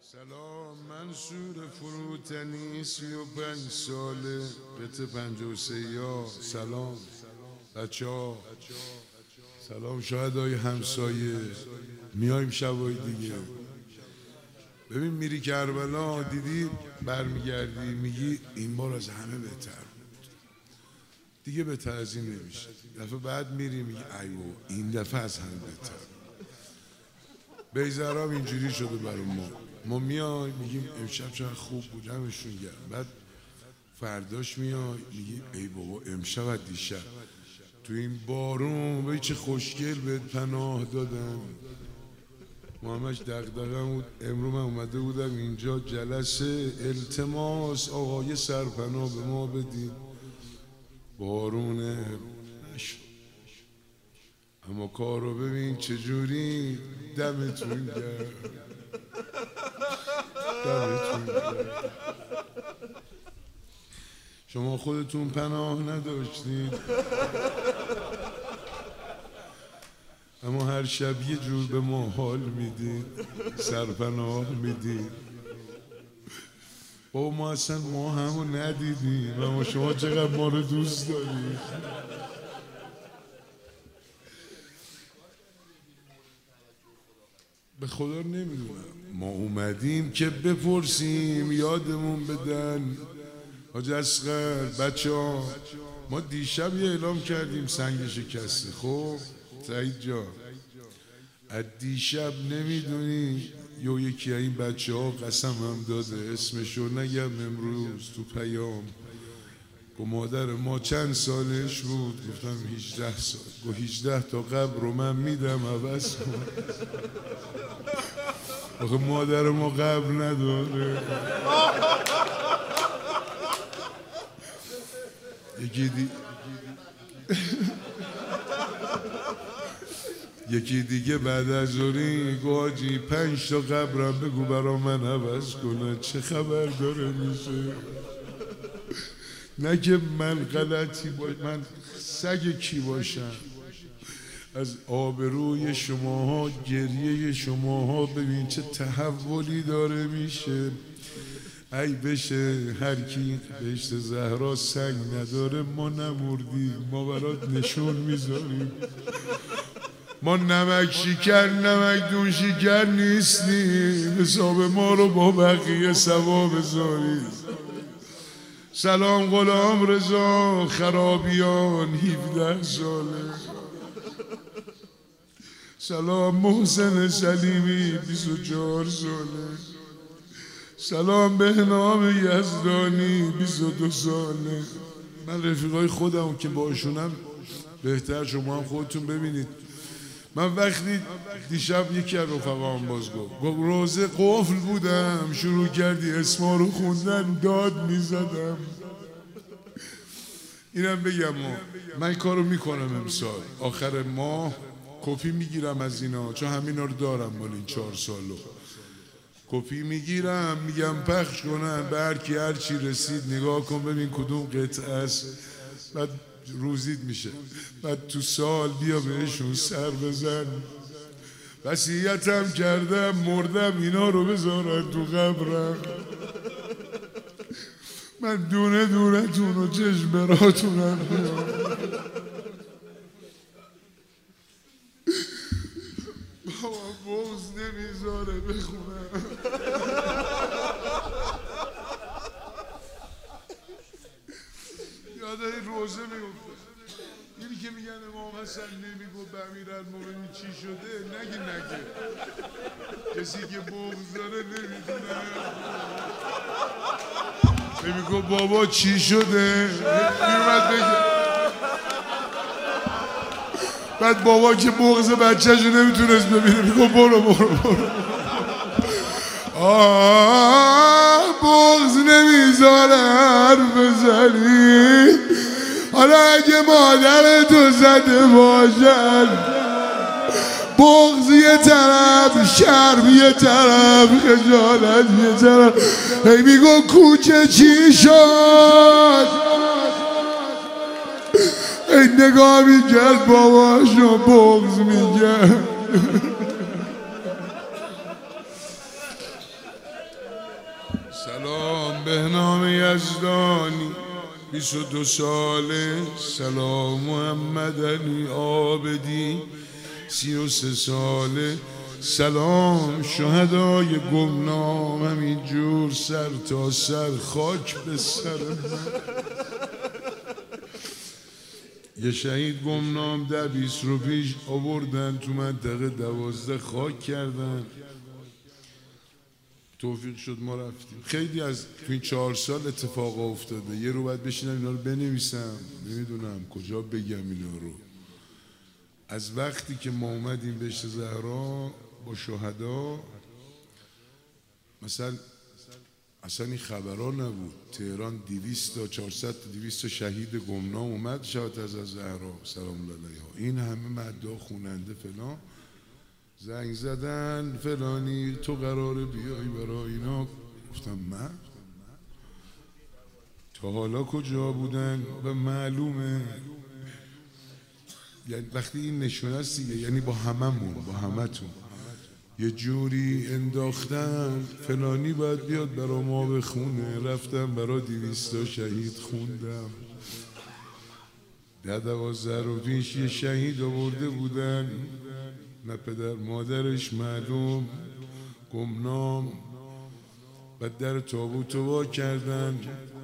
سلام، منصور فروتنی 35 ساله، بت 53 یا سلام بچه ها، سلام شهدای همسایه. میایم شبای دیگه. ببین میری کربلا دیدی برمیگردی میگی این بار از همه بهتر بود، دیگه بهتر از این نمیشه. دفعه بعد میری میگی ایو این دفعه از همه بهتر. بیزرام اینجوری شده برای ما میای میگیم امشب چقدر خوب بود همشون گرم، بعد فرداش میای میگی ای بابا امشب از دیشب تو این بارون به چه خوشگل بهت پناه دادن. ما همش دغدغه‌م بود. امروز من اومده بودم اینجا جلسه التماس آقای سرپناه به ما بدید، بارونه نشد. اما کار رو ببین چجوری، دمتون گرم، دمتون گرم. شما خودتون پناه نداشتید، اما هر شب یه جور به ما حال میدید، سرپناه میدید. بابا ما اصلا ما همو ندیدیم، اما شما چقدر ما رو دوست دارید. به خدا نمیدونم، ما اومدیم که بپرسیم یادمون بدن. حاج اصغر بچه ها، ما دیشب یه اعلام کردیم سنگ شکسته. خب سعید جان از دیشب نمیدونی یکی از این بچه ها قسم هم داده، اسمشو نگم امروز تو پیام، گو مادر ما چند سالش بود، گفتم 18 سال، گو 18 تا قبر رو من میدم عوض کن. آخه مادر ما قبر نداره. یکی دیگه بعد از ظهری گو حاجی 5 تا قبرم بگو برا من عوض کنن، چه خبر داره میشه. نه که من غلطی من سگ کی باشم. از آبروی شماها، گریه شماها ببین چه تحولی داره میشه. ای بشه هر کی بهشت زهرا سنگ نداره، ما نمردیم، ما برات نشون میذاریم. ما نمک شکر نمک دون شکر نیستیم، حساب ما رو با بقیه سوا بذارید. سلام غلام رضا خرابیان 17 ساله. سلام محسن سلیمی 24 ساله. سلام بهنام یزدانی 22 ساله. من رفیقای خودم که باشونم بهتر شما هم خودتون ببینید. من وقتی دیشب یکی از رفقام باز گفت روزه قفل بودم، شروع کردی اسما رو خوندن، داد میزدم. اینم بگم من این کارو میکنم امسال آخر ماه کپی میگیرم از اینا، چون همینا رو دارم مال این 4 سالو. کپی میگیرم میگم پخش کنن، به هر کی هر چی رسید نگاه کن ببین کدوم قطعه است، بعد روزید میشه. بعد تو سال بیا بهشون سر بزن. وصیتم کردم مردم اینا رو بذارن تو قبرم. من دونه دونه تون و چشم براتونم بیام. بابا بغض نمیذاره بخونم. یاد این روزه میفته، اینی که میگن امام حسن نمیگو امیرالمومنین چی شده، نگه کسی که بغض داره نمیدونه، نمیگو بابا چی شده، میومد بگه. بعد بابا که بغض بچه‌شو نمیتونست ببینه میگو برو. بغض نمیذاره حرف بزنی، حالا اگه مادر تو زده باشن. بغض یه طرف، شرم یه طرف، خجالت یه طرف. هی میگو کوچه چی شد، ای نگاه میکرد باباشو بغض میگه. سلام بهنام یزدانی 22 ساله. سلام محمد علی عابدی 33 ساله. سلام شهدای گمنام همینجور سر تا سر خاک به سر من. یه شهید گمنام 10-20 رو پیش آوردن تو منطقه 12 خاک کردن. توفیق شد ما رفتیم. خیلی از تو این 4 سال اتفاق افتاده. یه رو باید بشینم اینا رو بنویسم، نمیدونم کجا بگم اینا رو. از وقتی که ما اومدیم بهشت زهرا با شهدا، مثلا اصلا این خبرها نبود. تهران 200 تا 400 تا 200 شهید گمنام اومد شهادت از زهرا سلام الله علیها. این همه مداح خواننده فلان زنگ زدن فلانی تو قراره بیای برای اینا. گفتم من تا حالا کجا بودن و معلومه. یعنی وقتی این نشونه است دیگه، یعنی با هممون با همتون یه جوری انداختم فلانی باید بیاد برا ما بخونه. رفتم برا 200 شهید خوندم. 12 رو پیش یه شهید آورده بودن، نه پدر مادرش معلوم، گمنام. بعد در تابوت رو وا کردن،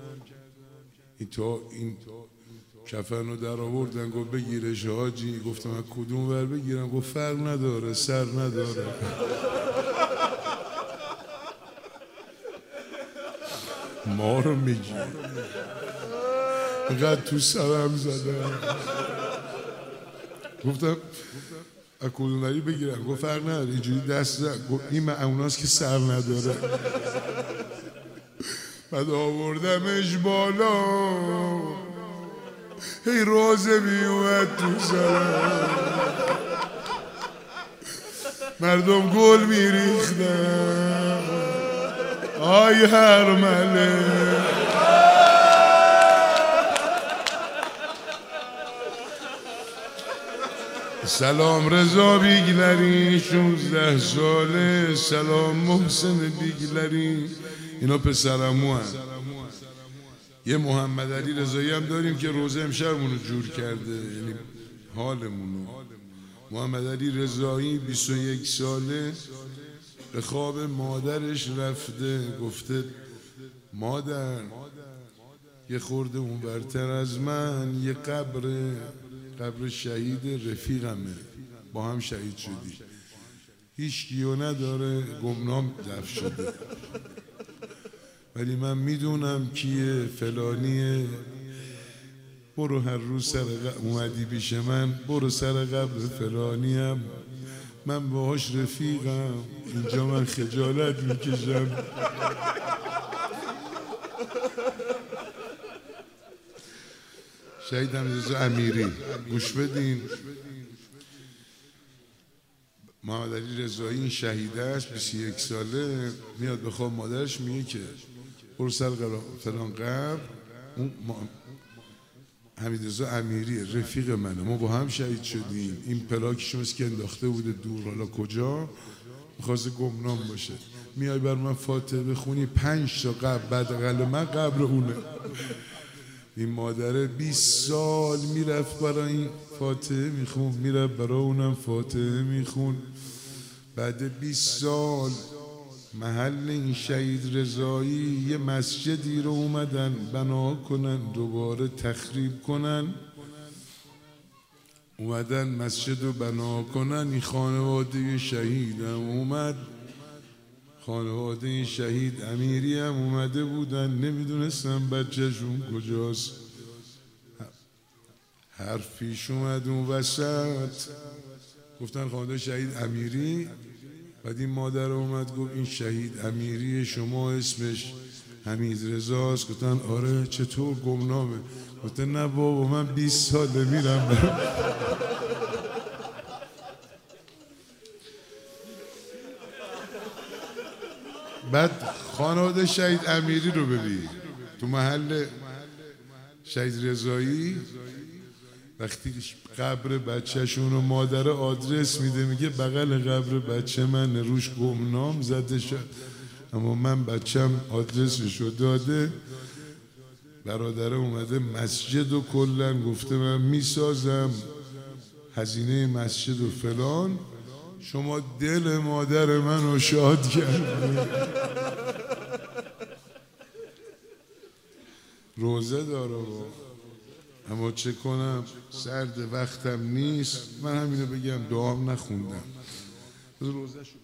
این کفن رو در آوردن. گفت بگیرش حاجی. گفتم از کدوم ور بگیرم؟ گفت فرق نداره سر نداره. ما رو میگی اینقدر تو سرم زدن. گفتم از کدوم وری بگیرم؟ گفت فرق نداره اینجوری دست زد. گفت این اوناست که سر نداره. بعد آوردمش بالا، هی روزه میومد تو سرم، مردم گل میریختن. آی هرمله سلام رضا بیگلری 16 ساله. سلام محسن بیگلری، اینا پسرمو هست. یه محمد علی رضایی هم داریم که روزه امشبمونو جور کرده، یعنی حالمونو. محمد علی رضایی 21 ساله به خواب مادرش رفته، گفته مادر یه خورده اونورتر از من یه قبر شهید رفیقمه، با هم شهید شدی، هیچ کیو نداره، گمنام دفن شده، ولی من میدونم کیه، فلانیه. برو هر روز سر اومدی پیش من، برو سر قبر فلانیم، من باهاش رفیقم، اینجا من خجالت میکشم. شهید حمیدرضا امیری، گوش بدین. محمد علی رضایی این شهیده است، 21 ساله، میاد به خواب مادرش میگه که برو سر فلان قبر. اون حمیدرضا امیری رفیق منه، ما با هم شهید شدیم. این پلاکش مثل که انداخته بوده دور، حالا کجا میخواسته گمنام باشه. میای بر من فاتحه بخونی، 5 تا قبر بدقل من قبر اونه. این مادره 20 سال میرفت برای این فاتحه میخون، میرفت برای اونم فاتحه میخون. بعد 20 سال محل این شهید رضایی یه مسجدی رو اومدن بنا کنن، دوباره تخریب کنن. اومدن مسجد رو بنا کنن. این خانواده شهید هم اومد، خانواده شهید امیری هم اومده بودن، نمیدونستن بچهشون کجاست. حرف پیش اومد اون وسط، گفتن خانواده شهید امیری. بعد این مادر اومد گفت این شهید امیری شما اسمش حمیدرضاست؟ گفتن آره. چطور گمنامه؟ گفتن نه بابا من 20 ساله میرم. بعد خانواده شهید امیری رو ببین تو محل شهید رضایی، وقتی قبر بچهشون رو مادر آدرس میده، میگه بغل قبر بچه من روش گمنام زده شد. اما من بچم آدرسشو داده، برادره اومده مسجد و کلن گفته من میسازم هزینه مسجد و فلان، شما دل مادر منو شاد کرده. روزه داره اما چه کنم سرد وقتم نیست. من همینو بگم دعام نخوندم. روزه شد.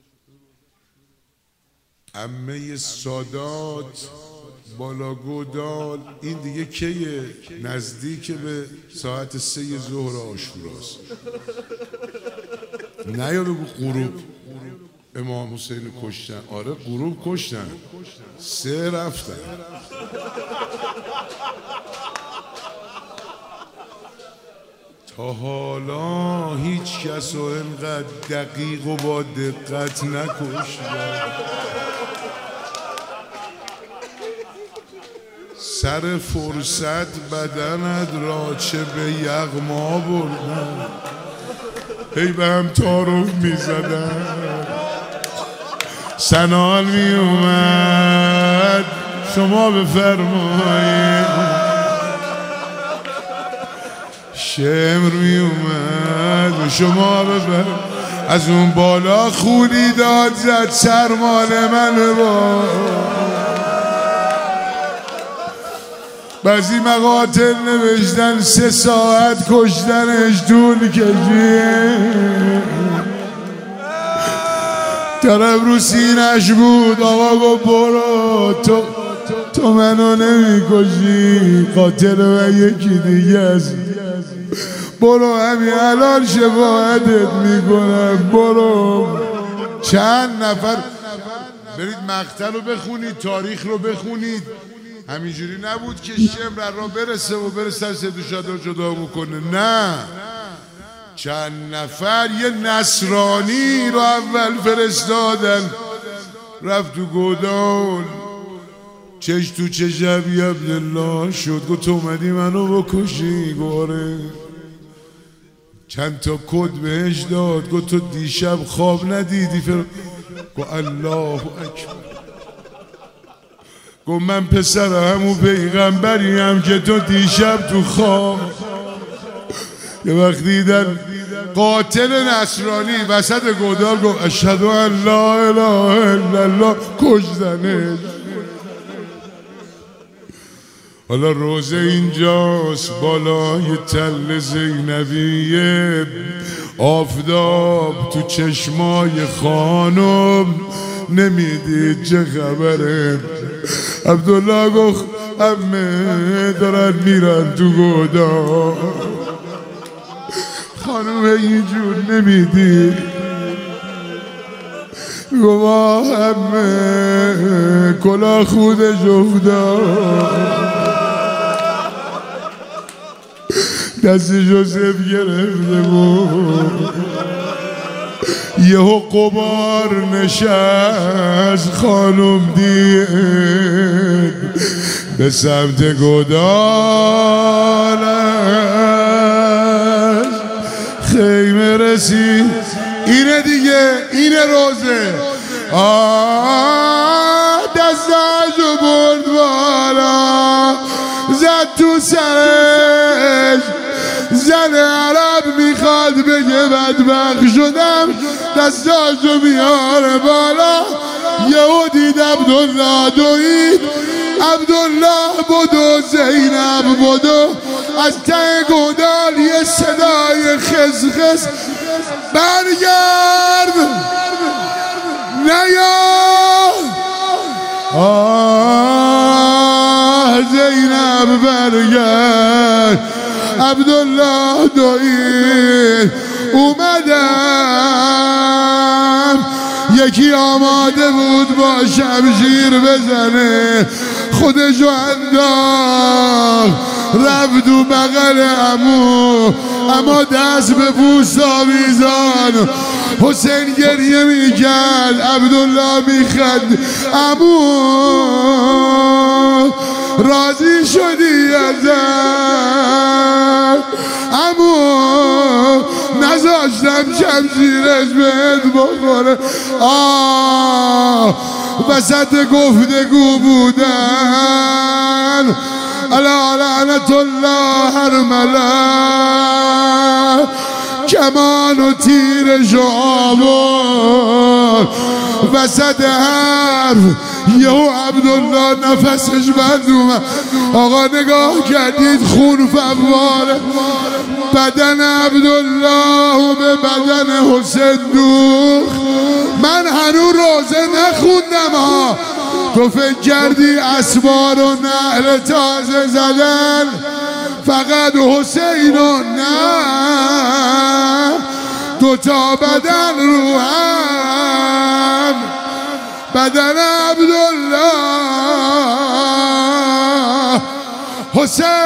عمه سادات بالا گودال این دیگه کیه؟ نزدیک به ساعت 3 ظهر عاشوراست. نه یا بگو غروب امام حسین کشتن. آره غروب کشتن، 3 رفتن. تا حالا هیچ کس رو اینقدر دقیق و با دقت نکشتن. سر فرصت بدنت را چه به یغما بردن، هی به هم تعارف میزدن. سنال می اومد شما بفرمایید، شمر می اومد شما بفرمایید. از اون بالا خونی داد زد سر مال من با. بعضی مقاتل نوشتن 3 ساعت کشتنش طول کشید. طرف رو سینش بود، آقا گفت برو تو منو نمی کشی، قاتل و یکی دیگه است، برو همین الان شفاعتت میکنم برو. چند نفر برید مقتل رو بخونید، تاریخ رو بخونید. همینجوری نبود که شمر را برسه و بره سر سید شادر جدا بکنه. نه، چند نفر یه نصرانی رو اول فرستادن، رفت تو گودال، چش تو چش ابی عبدالله شد. گفت تو اومدی منو بکشی؟ گواره. چند تا کد بهش داد. گفت تو دیشب خواب ندیدی؟ گفت الله اکبر. گفت من پسر همون پیغمبریم که تو دیشب تو خواب. یه وقت دیدن قاتل نصرانی وسط گودال گفت اشهد ان لا اله الا الله، کشتنش. حالا روزه اینجاست بالای تل زینبیه، آفتاب تو چشمای خانم نمیدید چه خبره. عبدالله گفت عمه دارن میرن تو گودال. خانم اینجور نمیدید. گفت عمه کلا خودش افتاد، دستشو صف گرفته بود. یهو قبار نشست، خانم دید به سمت گودالش خیمه رسید. اینه دیگه، اینه روزه. دستشو برد بالا، زد تو سرش. زن عرب میخواد بگه بدبخت شدم، دستاشو میاره بالا. یهو دید عبدالله دوید. عبدالله بدو، زینب بدو. از ته گودال یه صدای خزخز برگرد نیا. زینب برگرد. عبدالله دوید. اومدم، یکی آماده بود با شمشیر بزنه، خودشو انداخت رفت تو بغل عمو، اما دست به پوست آویزان. حسین گریه میکرد، عبدالله میخند. عمو راضی شدی ازم؟ عمو نذاشتم شمشیرش بهت بخوره. وسط گفتگو بودن. الا لعنت الله هرمله کمان و تیر شعبان وسط حرف یهو عبدالله نفسش بند اومد. آقا نگاه کردید خون فواره بدن عبدالله و به بدن حسین دوخت. من هنوز روزه نخوندم ها، تو فکر کردی اسوار و نعل تازه زدن فقط حسین و نه دوتا بدن رو هم بدن عبدالله حسین